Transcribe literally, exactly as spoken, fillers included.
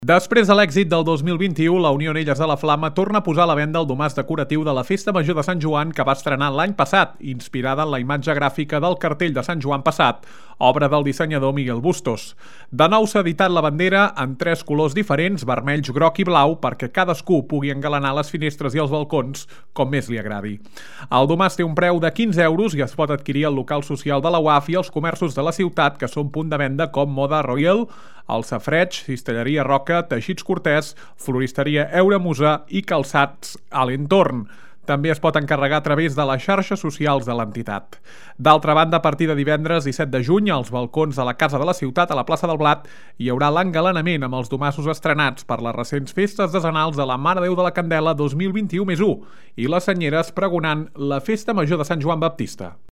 Després de l'èxit del dos mil vint-i-u, la Unió Anelles de la Flama torna a posar a la venda el domàs decoratiu de la Festa Major de Sant Joan que va estrenar l'any passat, inspirada en la imatge gràfica del cartell de Sant Joan passat, obra del dissenyador Miguel Bustos. De nou s'ha editat la bandera en tres colors diferents, vermell, groc i blau, perquè cadascú pugui engalanar les finestres i els balcons com més li agradi. El domàs té un preu de quinze euros i es pot adquirir al local social de la U A F i als comerços de la ciutat, que són punt de venda com Moda Royal, el Safreig, Cistelleria Roca, Teixits Cortès, Floristeria Euramusa i Calçats a l'entorn. També es pot encarregar a través de les xarxes socials de l'entitat. D'altra banda, a partir de divendres disset de juny, als balcons de la Casa de la Ciutat, a la plaça del Blat, hi haurà l'engalanament amb els domassos estrenats per les recents festes desenals de la Mare Déu de la Candela dos mil vint-i-u més u i les senyeres pregonant la Festa Major de Sant Joan Baptista.